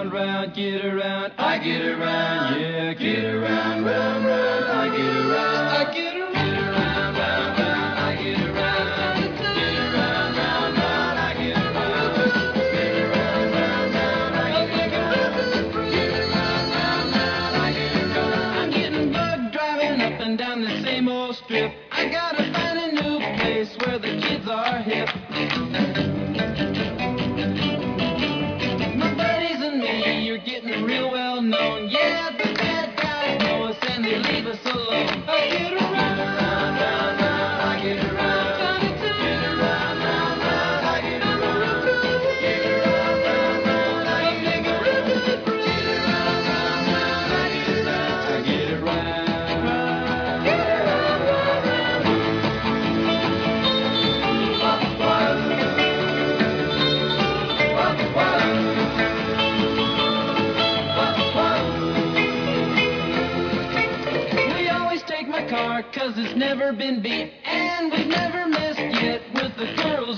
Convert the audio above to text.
round, round, get around, I get around, yeah, get around, round, round, I get around, I get around, round, round, I get around, get around, round, round, I get around, spin around, round, round, I get around, get around, round, round, I get around. I'm getting bugged driving up and down the same old strip. I gotta find a new place where the kids are hip. My buddies and me, you're getting real well known. Yeah, the bad guys know us and they leave us alone. I get around, round, round, round, I get around, get around, round, round, I get around, get around, round, round, I get around, get around, round, round, I get around, I get around, get around, round, round. We always take my car, cause it's never been beat, and we've never missed yet with the girl